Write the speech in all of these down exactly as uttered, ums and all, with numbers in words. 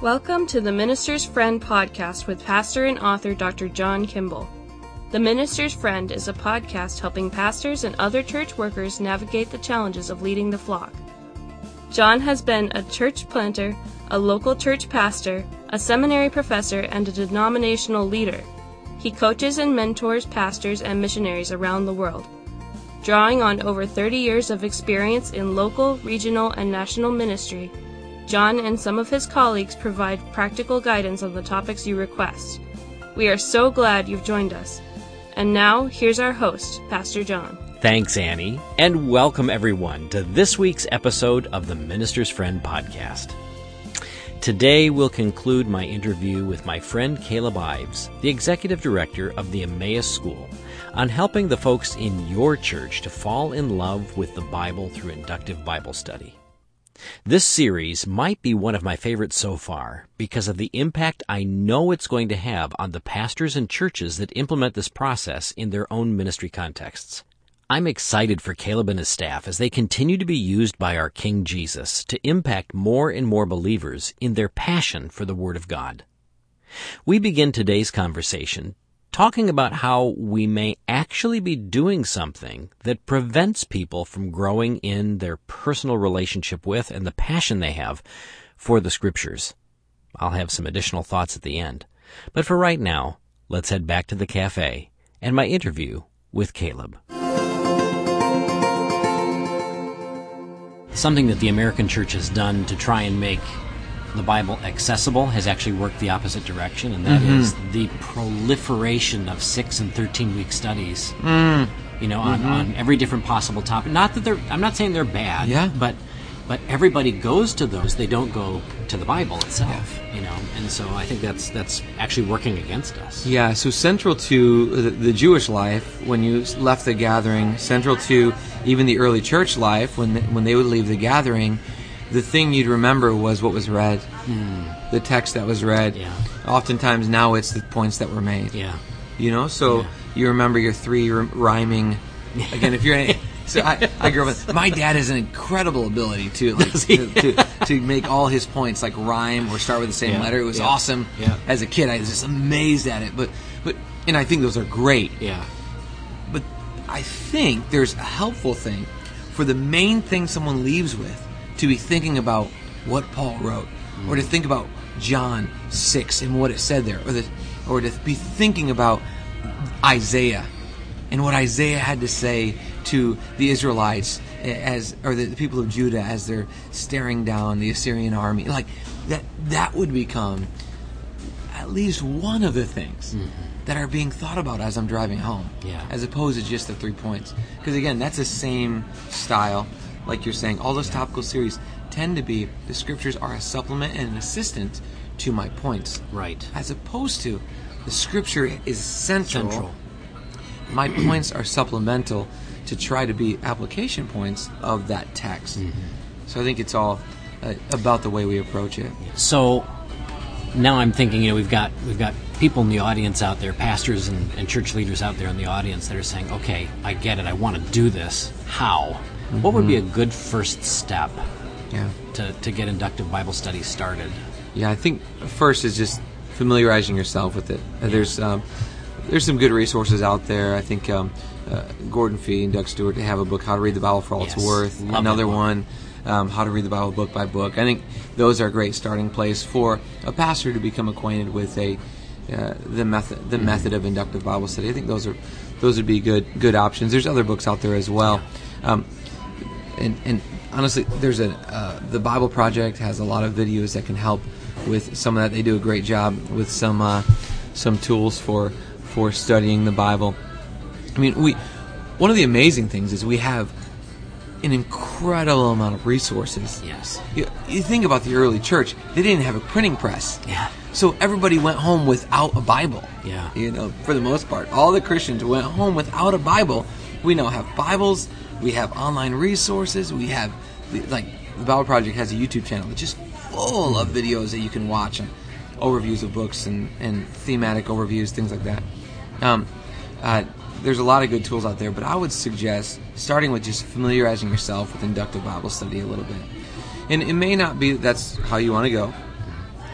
Welcome to the Minister's Friend podcast with pastor and author Doctor John Kimball. The Minister's Friend is a podcast helping pastors and other church workers navigate the challenges of leading the flock. John has been a church planter, a local church pastor, a seminary professor, and a denominational leader. He coaches and mentors pastors and missionaries around the world. Drawing on over thirty years of experience in local, regional, and national ministry, John and some of his colleagues provide practical guidance on the topics you request. We are so glad you've joined us. And now, here's our host, Pastor John. Thanks, Annie, and welcome everyone to this week's episode of the Minister's Friend podcast. Today we'll conclude my interview with my friend Caleb Ives, the Executive Director of the Emmaus School, on helping the folks in your church to fall in love with the Bible through inductive Bible study. This series might be one of my favorites so far because of the impact I know it's going to have on the pastors and churches that implement this process in their own ministry contexts. I'm excited for Caleb and his staff as they continue to be used by our King Jesus to impact more and more believers in their passion for the Word of God. We begin today's conversation talking about how we may actually be doing something that prevents people from growing in their personal relationship with and the passion they have for the Scriptures. I'll have some additional thoughts at the end. But for right now, let's head back to the cafe and my interview with Caleb. Something that the American church has done to try and make the Bible accessible has actually worked the opposite direction, and that mm-hmm. is the proliferation of six and thirteen week studies. Mm. You know, on, mm-hmm. on every different possible topic. Not that they're, I'm not saying they're bad, yeah. but but everybody goes to those. They don't go to the Bible itself. Yeah. You know, and so I think that's that's actually working against us. Yeah. So central to the, the Jewish life, when you left the gathering, central to even the early church life, when they, when they would leave the gathering, the thing you'd remember was what was read, mm. the text that was read. Yeah. Oftentimes now it's the points that were made. Yeah. You know, so yeah. you remember your three rhyming. Again, if you're in, so I, I grew up with, my dad has an incredible ability to like to, to, to make all his points like rhyme or start with the same yeah. letter. It was yeah. awesome. Yeah. As a kid, I was just amazed at it. But but and I think those are great. Yeah. But I think there's a helpful thing for the main thing someone leaves with, to be thinking about what Paul wrote, mm. or to think about John six and what it said there, or the, or to be thinking about Isaiah and what Isaiah had to say to the Israelites as, or the, the people of Judah as they're staring down the Assyrian army. Like that, that would become at least one of the things mm-hmm. that are being thought about as I'm driving home, yeah. as opposed to just the three points. Because again, that's the same style. Like you're saying, all those yeah. topical series tend to be, the Scriptures are a supplement and an assistant to my points. Right. As opposed to, the Scripture is central. Central. My points are supplemental to try to be application points of that text. Mm-hmm. So I think it's all uh, about the way we approach it. So now I'm thinking, you know, we've got we've got people in the audience out there, pastors and, and church leaders out there in the audience that are saying, okay, I get it, I want to do this. How? Mm-hmm. What would be a good first step yeah. to, to get inductive Bible study started? Yeah, I think first is just familiarizing yourself with it. Yeah. There's um, there's some good resources out there. I think um, uh, Gordon Fee and Doug Stewart, they have a book, How to Read the Bible for All yes. It's Worth. Love Another one, um, How to Read the Bible book by book. I think those are a great starting place for a pastor to become acquainted with a uh, the method the mm-hmm. method of inductive Bible study. I think those are those would be good good options. There's other books out there as well. Yeah. Um, And, and honestly, there's a uh, the Bible Project has a lot of videos that can help with some of that. They do a great job with some uh, some tools for for studying the Bible. I mean, we one of the amazing things is we have an incredible amount of resources. Yes. You, you think about the early church; they didn't have a printing press. Yeah. So everybody went home without a Bible. Yeah. You know, for the most part, all the Christians went home without a Bible. We now have Bibles. We have online resources. We have, like, the Bible Project has a YouTube channel that's just full of videos that you can watch and overviews of books and, and thematic overviews, things like that. Um, uh, there's a lot of good tools out there, but I would suggest starting with just familiarizing yourself with inductive Bible study a little bit. And it may not be that that's how you want to go.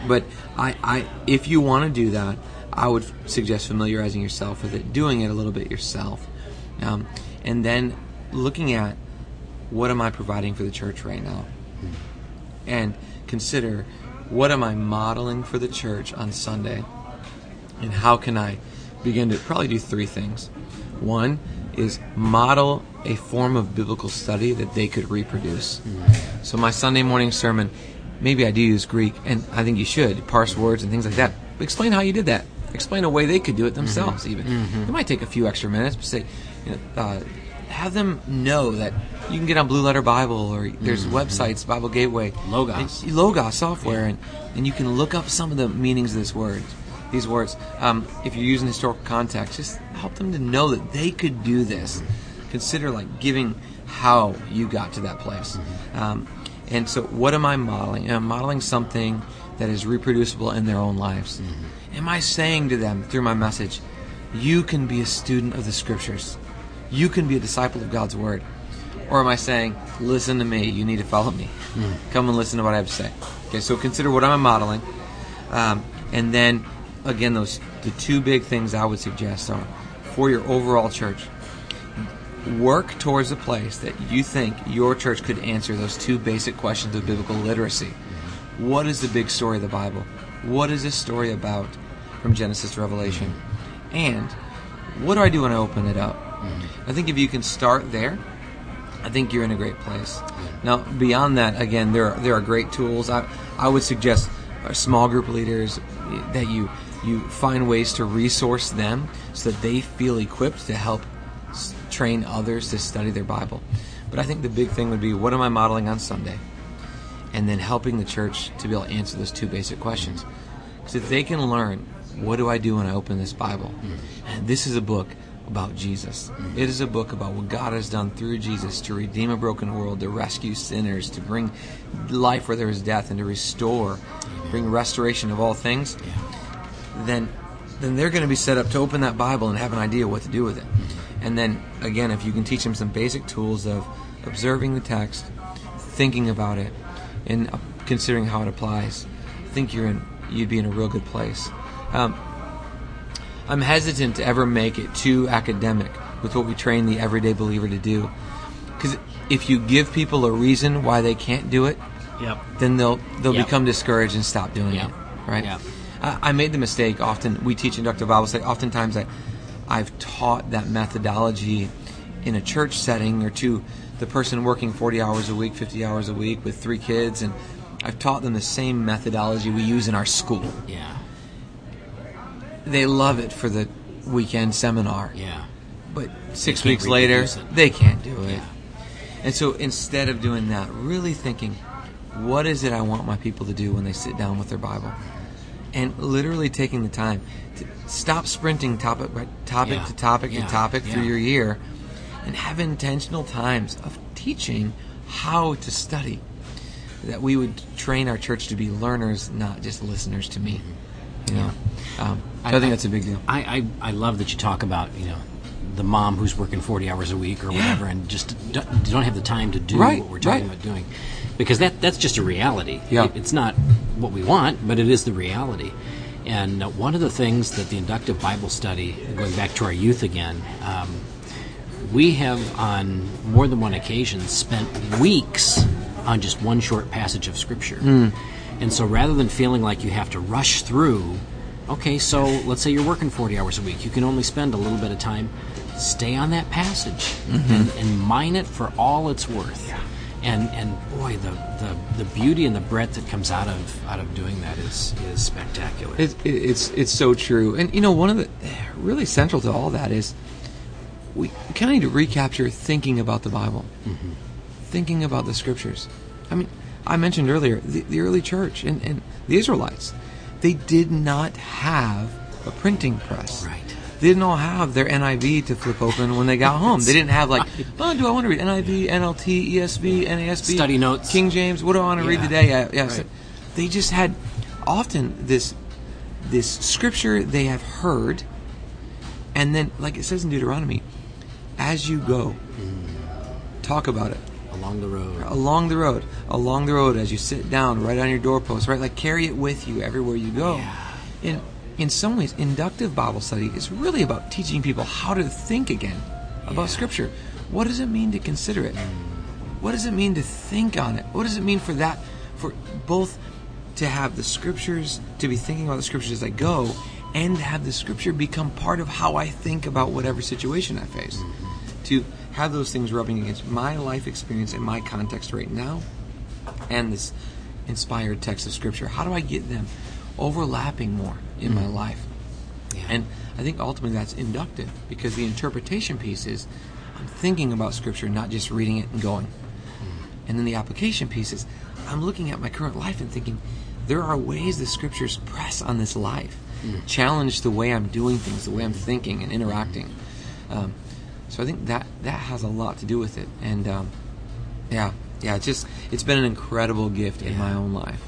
But I, I, if you want to do that, I would suggest familiarizing yourself with it, doing it a little bit yourself, um, and then looking at what am I providing for the church right now, and consider what am I modeling for the church on Sunday, and how can I begin to probably do three things. One is model a form of biblical study that they could reproduce. Mm-hmm. So my Sunday morning sermon, maybe I do use Greek, and I think you should, parse words and things like that. But explain how you did that. Explain a way they could do it themselves, mm-hmm. even. Mm-hmm. It might take a few extra minutes, but say, you know, uh, have them know that you can get on Blue Letter Bible, or there's mm-hmm. websites, Bible Gateway. Logos. And, Logos software, yeah. and, and you can look up some of the meanings of this word. These words, um, if you're using historical context, just help them to know that they could do this. Consider like giving how you got to that place. Mm-hmm. Um, and so what am I modeling? I'm modeling something that is reproducible in their own lives. Mm-hmm. Am I saying to them through my message, you can be a student of the Scriptures. You can be a disciple of God's Word. Or am I saying, listen to me, you need to follow me. Mm-hmm. Come and listen to what I have to say. Okay, so consider what am I modeling. Um, and then Again, those the two big things I would suggest are for your overall church. Work towards a place that you think your church could answer those two basic questions of biblical literacy. What is the big story of the Bible? What is this story about from Genesis to Revelation? And what do I do when I open it up? I think if you can start there, I think you're in a great place. Now, beyond that, again, there are, there are great tools. I I would suggest small group leaders that you you find ways to resource them so that they feel equipped to help s- train others to study their Bible. But I think the big thing would be, what am I modeling on Sunday? And then helping the church to be able to answer those two basic questions. Because if they can learn, what do I do when I open this Bible? Mm. And this is a book about Jesus. Mm. It is a book about what God has done through Jesus to redeem a broken world, to rescue sinners, to bring life where there is death, and to restore, bring restoration of all things. Yeah. Then, then they're going to be set up to open that Bible and have an idea what to do with it. Mm-hmm. And then, again, if you can teach them some basic tools of observing the text, thinking about it, and uh, considering how it applies, I think you're in, you'd be in a real good place. Um, I'm hesitant to ever make it too academic with what we train the everyday believer to do. Because if you give people a reason why they can't do it, yep. then they'll they'll yep. become discouraged and stop doing yep. it. Right? Yep. I made the mistake often, we teach inductive Bible study, oftentimes I, I've taught that methodology in a church setting or to the person working forty hours a week, fifty hours a week with three kids, and I've taught them the same methodology we use in our school. Yeah. They love it for the weekend seminar. Yeah. But six weeks later, they can't do it. Yeah. And so instead of doing that, really thinking, what is it I want my people to do when they sit down with their Bible? And literally taking the time to stop sprinting topic by topic yeah. to topic yeah. to topic yeah. through your year, and have intentional times of teaching how to study. That we would train our church to be learners, not just listeners to me. You know, yeah. um, I, I think I, that's a big deal. I, I I love that you talk about you know the mom who's working forty hours a week or whatever, yeah. and just don't have the time to do right. what we're talking right. about doing. Because that that's just a reality. Yeah. It's not what we want, but it is the reality. And uh, one of the things that the inductive Bible study, going back to our youth again, um, we have on more than one occasion spent weeks on just one short passage of Scripture. Mm. And so rather than feeling like you have to rush through, okay, so let's say you're working forty hours a week. You can only spend a little bit of time. Stay on that passage mm-hmm. and, and mine it for all it's worth. Yeah. And and boy, the, the, the beauty and the breadth that comes out of out of doing that is is spectacular. It, it, it's it's so true. And you know, one of the really central to all that is we kind of need to recapture thinking about the Bible, mm-hmm. thinking about the Scriptures. I mean, I mentioned earlier the, the early church and, and the Israelites. They did not have a printing press. Right. They didn't all have their N I V to flip open when they got home. They didn't have like, oh, do I want to read N I V, N L T, E S V, N A S B, study notes, King James? What do I want to yeah. read today? Yeah, yeah. Right. So they just had often this this scripture they have heard, and then, like it says in Deuteronomy, as you go, talk about it, Along the road. Along the road. Along the road as you sit down, right on your doorpost, right? Like carry it with you everywhere you go. Yeah. In, in some ways, inductive Bible study is really about teaching people how to think again about Yeah. Scripture. What does it mean to consider it? What does it mean to think on it? What does it mean for that, for both to have the Scriptures, to be thinking about the Scriptures as I go, and have the Scripture become part of how I think about whatever situation I face? Mm-hmm. To have those things rubbing against my life experience and my context right now, and this inspired text of Scripture. How do I get them overlapping more in mm-hmm. my life? Yeah. And I think ultimately that's inductive, because the interpretation piece is I'm thinking about Scripture, not just reading it and going. Mm-hmm. And then the application piece is I'm looking at my current life and thinking there are ways the Scriptures press on this life, mm-hmm. challenge the way I'm doing things, the way I'm thinking and interacting. Um, so I think that that has a lot to do with it. And um, yeah, yeah, it's just it's been an incredible gift yeah. in my own life.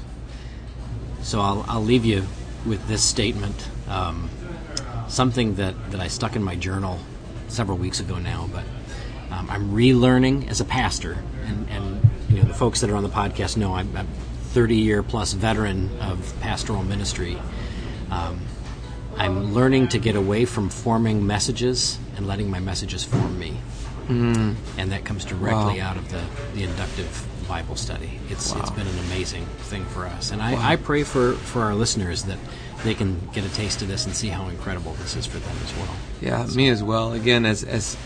So I'll I'll leave you with this statement, um, something that, that I stuck in my journal several weeks ago now, but um, I'm relearning as a pastor, and, and you know the folks that are on the podcast know I'm a thirty-year plus veteran of pastoral ministry. Um, I'm learning to get away from forming messages and letting my messages form me, mm. and that comes directly wow. out of the, the inductive Bible study. It's wow. it's been an amazing thing for us, and I, wow. I pray for, for our listeners that they can get a taste of this and see how incredible this is for them as well. Yeah, so. Me as well. Again, as as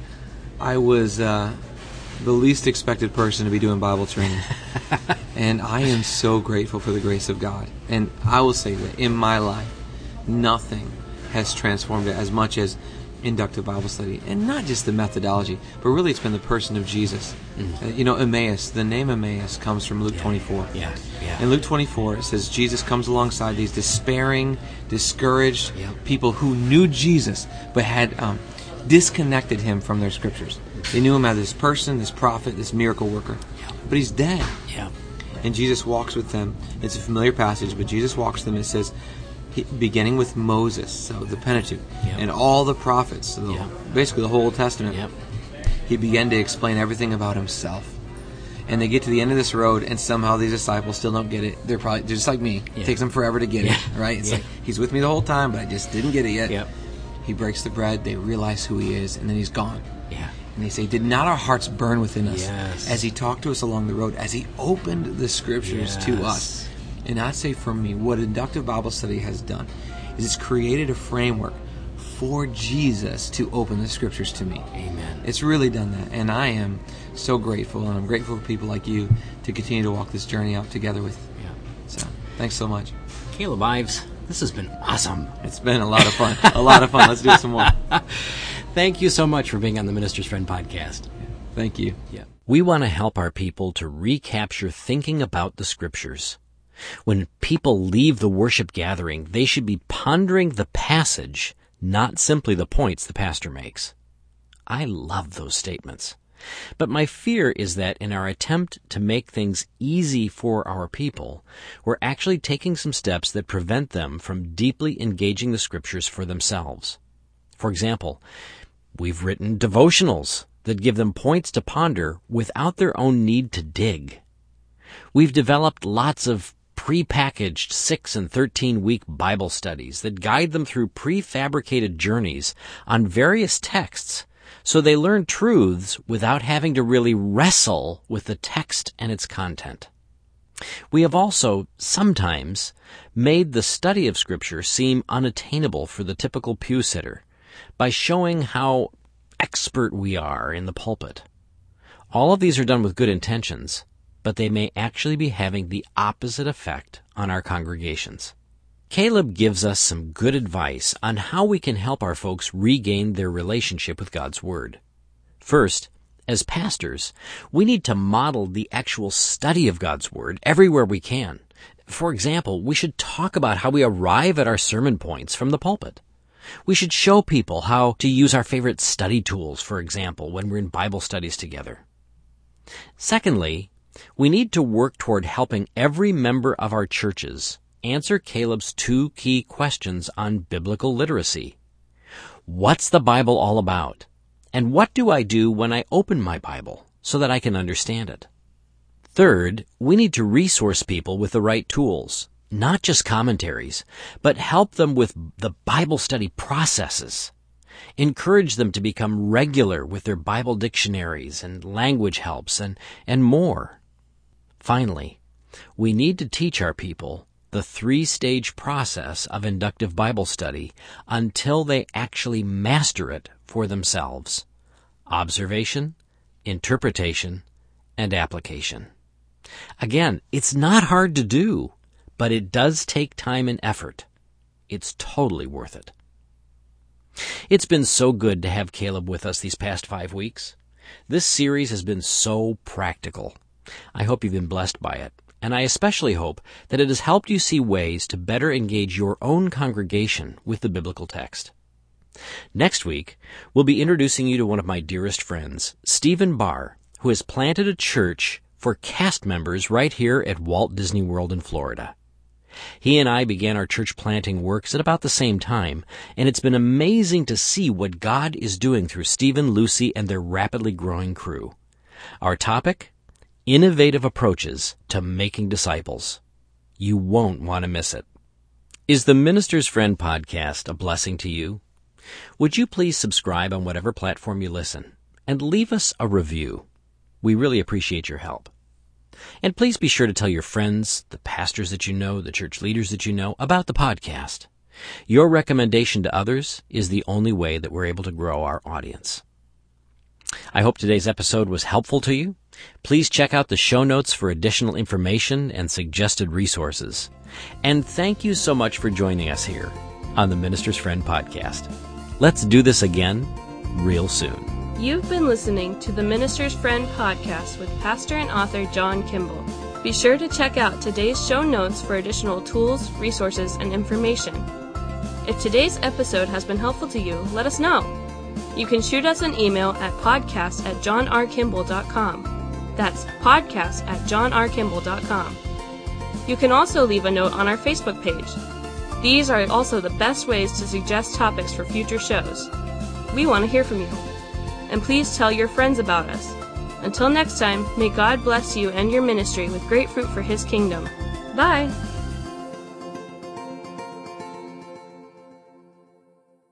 I was uh, the least expected person to be doing Bible training, and I am so grateful for the grace of God. And I will say that in my life, nothing has transformed it as much as inductive Bible study, and not just the methodology, but really it's been the person of Jesus. Mm. Uh, you know, Emmaus, the name Emmaus comes from Luke yeah. twenty-four. Yeah, yeah. In Luke twenty-four, it says Jesus comes alongside these despairing, discouraged yep. people who knew Jesus, but had um, disconnected him from their Scriptures. They knew him as this person, this prophet, this miracle worker, yep. but he's dead. Yeah. And Jesus walks with them. It's a familiar passage, but Jesus walks with them and it says, He, beginning with Moses, so the Pentateuch, yep. and all the prophets, so the, yep. basically the whole Old Testament, yep. he began to explain everything about himself. And they get to the end of this road, and somehow these disciples still don't get it. They're probably they're just like me. Yeah. It takes them forever to get yeah. it, right? It's yeah. like, he's with me the whole time, but I just didn't get it yet. Yep. He breaks the bread, they realize who he is, and then he's gone. Yeah. And they say, did not our hearts burn within us yes. as he talked to us along the road, as he opened the Scriptures yes. to us? And I'd say for me, what inductive Bible study has done is it's created a framework for Jesus to open the Scriptures to me. Amen. It's really done that. And I am so grateful, and I'm grateful for people like you to continue to walk this journey out together with. Yeah. So, thanks so much. Caleb Ives, this has been awesome. It's been a lot of fun. a lot of fun. Let's do it some more. Thank you so much for being on the Minister's Friend podcast. Thank you. Yeah. We want to help our people to recapture thinking about the Scriptures. When people leave the worship gathering, they should be pondering the passage, not simply the points the pastor makes. I love those statements. But my fear is that in our attempt to make things easy for our people, we're actually taking some steps that prevent them from deeply engaging the Scriptures for themselves. For example, we've written devotionals that give them points to ponder without their own need to dig. We've developed lots of pre-packaged six and thirteen-week Bible studies that guide them through prefabricated journeys on various texts so they learn truths without having to really wrestle with the text and its content. We have also, sometimes, made the study of Scripture seem unattainable for the typical pew sitter by showing how expert we are in the pulpit. All of these are done with good intentions, but they may actually be having the opposite effect on our congregations. Caleb gives us some good advice on how we can help our folks regain their relationship with God's Word. First, as pastors, we need to model the actual study of God's Word everywhere we can. For example, we should talk about how we arrive at our sermon points from the pulpit. We should show people how to use our favorite study tools, for example, when we're in Bible studies together. Secondly, we need to work toward helping every member of our churches answer Caleb's two key questions on biblical literacy. What's the Bible all about? And what do I do when I open my Bible? so that I can understand it. Third, we need to resource people with the right tools, not just commentaries, but help them with the Bible study processes. Encourage them to become regular with their Bible dictionaries and language helps and, and more. Finally, we need to teach our people the three-stage process of inductive Bible study until they actually master it for themselves: observation, interpretation, and application. Again, it's not hard to do, but it does take time and effort. It's totally worth it. It's been so good to have Caleb with us these past five weeks. This series has been so practical. I hope you've been blessed by it, and I especially hope that it has helped you see ways to better engage your own congregation with the biblical text. Next week, we'll be introducing you to one of my dearest friends, Stephen Barr, who has planted a church for cast members right here at Walt Disney World in Florida. He and I began our church planting works at about the same time, and it's been amazing to see what God is doing through Stephen, Lucy, and their rapidly growing crew. Our topic: innovative approaches to making disciples. You won't want to miss it. Is the Minister's Friend podcast a blessing to you? Would you please subscribe on whatever platform you listen and leave us a review? We really appreciate your help. And please be sure to tell your friends, the pastors that you know, the church leaders that you know, about the podcast. Your recommendation to others is the only way that we're able to grow our audience. I hope today's episode was helpful to you. Please check out the show notes for additional information and suggested resources. And thank you so much for joining us here on the Minister's Friend podcast. Let's do this again real soon. You've been listening to the Minister's Friend podcast with pastor and author John Kimball. Be sure to check out today's show notes for additional tools, resources, and information. If today's episode has been helpful to you, let us know. You can shoot us an email at podcast at john r kimball dot com. That's podcast at john r kimball dot com. You can also leave a note on our Facebook page. These are also the best ways to suggest topics for future shows. We want to hear from you. And please tell your friends about us. Until next time, may God bless you and your ministry with great fruit for His kingdom. Bye!